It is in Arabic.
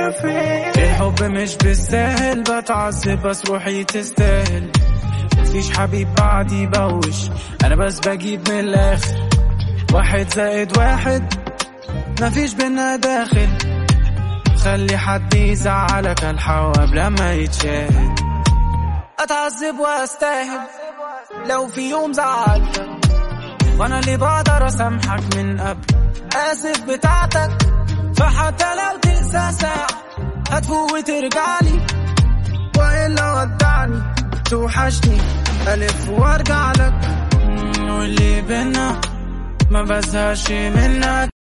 انت فين؟ الحب مش بالسهل، بتعذب بس روحي تستاهل. مفيش حبيب بعدي بوش، انا بس بجيب من الاخر. 1+1 مفيش بينا داخل. خلي حد يزعلك الحواب لما يتشاهد. اتعذب واستاهل لو في يوم زعلتك، وانا اللي بقدر اسامحك من قبل. اسف بتاعتك، فحتى لو تنسى ساعة هتفوق وترجعلي، وإلا ودعني توحشني ألف وارجع لك. واللي بينا ما بزهقش منك.